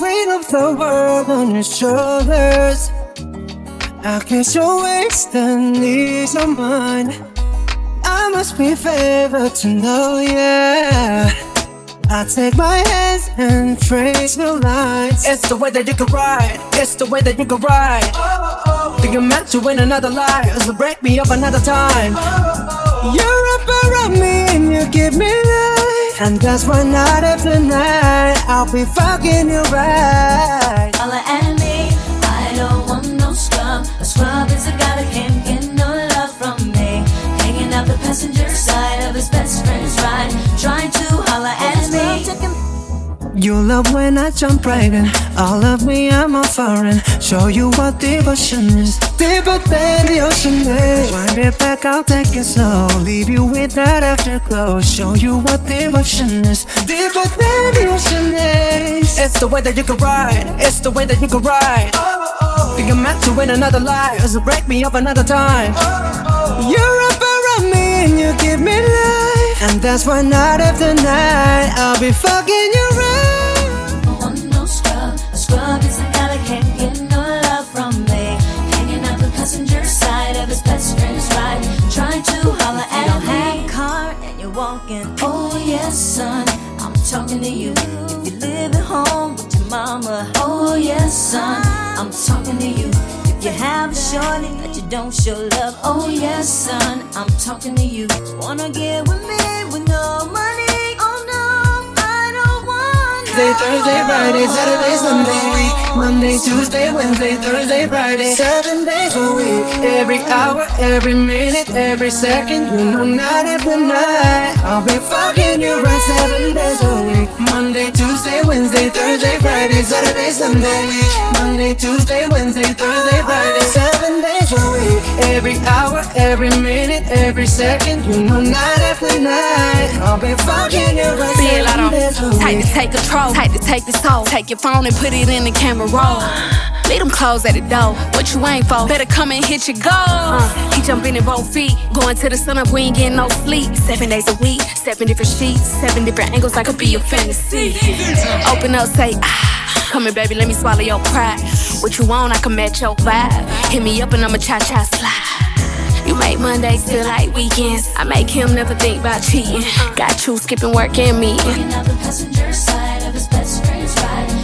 weight of the world on your shoulders. I guess your waist and knees are mine. I must be favored to know, yeah. I take my hands and trace the lines. It's the way that you can ride. It's the way that you can ride. Think I'm meant to win another life, so break me up another time. You wrap around me and you give me life, and that's why night after night I'll be fucking you right. Holla at me, I don't want no scrub. A scrub is a guy that can't get no love from me. Hanging out the passenger side of his best friend's ride, trying to holla at me. You love when I jump right in. All of me, I'm a foreign. Show you what devotion is. Deeper than the ocean is. Wind it back, I'll take it slow. Leave you with that afterglow. Show you what devotion is. Deeper than the ocean is. It's the way that you can ride. It's the way that you can ride. Think I'm meant to win another life, so break me up another time. You wrap around me and you give me life, and that's why night after night I'll be fucking you right. Scrub is a guy that can't get no love from me. Hanging out the passenger side of his best friend's ride, trying to holler at me. You don't have a car and you're walking. Oh yes, son, I'm talking to you. If you live at home with your mama. Oh yes, son, I'm talking to you. If you have a shorty that you don't show love. Oh yes, son, I'm talking to you. Wanna get with me with no money? Thursday, Friday, Saturday, Sunday, Monday, Tuesday, Wednesday, Thursday, Friday, 7 days a week. Every hour, every minute, every second. You know night after night I'll be fucking you right 7 days a week. Monday, Tuesday, Wednesday, Thursday, Friday, Saturday, Sunday. Monday, Tuesday, Wednesday, Thursday, Friday, 7 days a week. Every hour, every minute, every second. You know night after night I'll be fucking you right 7 days a week. Tight to take control, tight to take the soul. Take your phone and put it in the camera roll. Leave them clothes at the door. What you ain't for? Better come and hit your goal. He jumping in both feet, going to the sun up. We ain't getting no sleep. 7 days a week, 7 different sheets, 7 different angles. I could be your fantasy. Open up, say ah. Come here, baby, let me swallow your pride. What you want, I can match your vibe. Hit me up and I'ma cha-cha slide. You make Mondays feel like weekends. I make him never think about cheating. Got you skipping work and meeting. Hanging out the passenger side of his best friend's ride,